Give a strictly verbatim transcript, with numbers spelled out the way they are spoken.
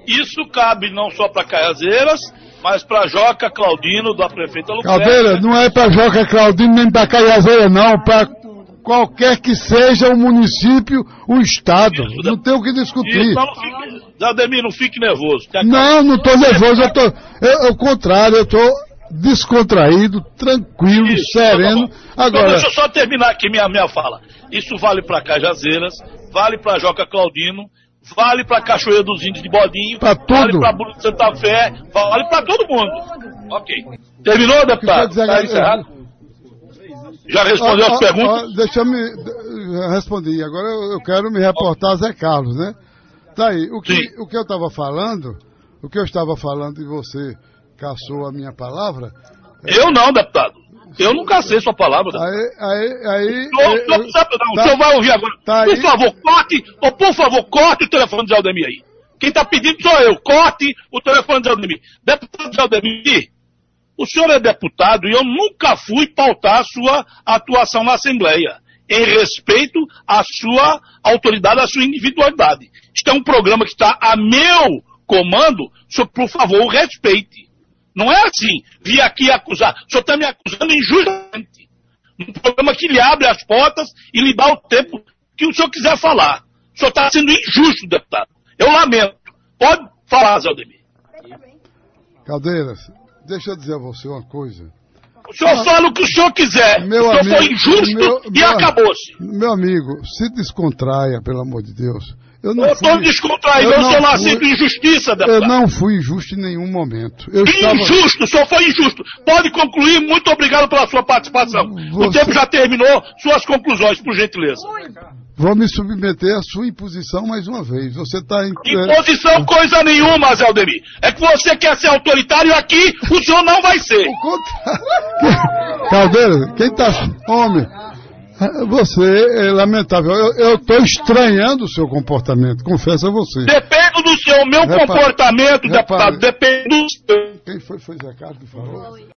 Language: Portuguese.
Isso cabe não só para Cajazeiras, mas para Joca Claudino, da prefeita Lucrécia. Caldeira, não é para Joca Claudino nem para Cajazeiras, não, para qualquer que seja o município, o estado. Isso, não tem o que discutir. Isso, não fique, Zaldemir, não fique nervoso. Não, não estou nervoso, eu tô, eu, ao contrário, eu estou descontraído, tranquilo, isso, sereno. Tá Agora, então, deixa eu só terminar aqui minha, minha fala. Isso vale para Cajazeiras, vale para Joca Claudino, vale para Cachoeira dos Índios de Bodinho, pra tudo. Vale para Bruno de Santa Fé, vale para todo mundo. Ok. Terminou, deputado? Tá encerrado? Já respondeu ó, as ó, perguntas? Ó, deixa eu me... Já respondi. Agora eu, eu quero me reportar a Zé Carlos, né? Tá aí. O que, o que eu estava falando, o que eu estava falando e você caçou a minha palavra... Eu não, deputado. Eu não cacei sua palavra. Aí, aí, aí... Não, eu, não, não, tá, o senhor vai ouvir agora. Tá por aí. favor, corte, ou por favor, corte o telefone de Zaldemir aí. Quem está pedindo sou eu. Corte o telefone de Zaldemir. Deputado Zaldemir, o senhor é deputado e eu nunca fui pautar a sua atuação na Assembleia, em respeito à sua autoridade, à sua individualidade. Isto é um programa que está a meu comando, o senhor, por favor, o respeite. Não é assim, vir aqui acusar. O senhor está me acusando injustamente. Um programa que lhe abre as portas e lhe dá o tempo que o senhor quiser falar. O senhor está sendo injusto, deputado. Eu lamento. Pode falar, Zaldemir. Caldeiras, deixa eu dizer a você uma coisa. O senhor ah, fala o que o senhor quiser. Meu o senhor amigo, foi injusto meu, e meu, acabou-se. Meu amigo, se descontraia, pelo amor de Deus. Eu não eu estou descontraído, eu, eu sou nascido de injustiça, deputado. Eu não fui injusto em nenhum momento. Eu injusto, estava... o senhor foi injusto. Pode concluir, muito obrigado pela sua participação. Você... O tempo já terminou, suas conclusões, por gentileza. Vou me submeter à sua imposição mais uma vez. Você está em... Imposição coisa nenhuma, Zaldemir. É que você quer ser autoritário aqui, o senhor não vai ser. O contrário. Caldeira, quem está... Homem... Você é lamentável. Eu estou estranhando o seu comportamento, confesso a você. Depende do seu, meu repare, comportamento, repare, deputado, depende do seu. Quem foi, foi Zé Carlos que falou?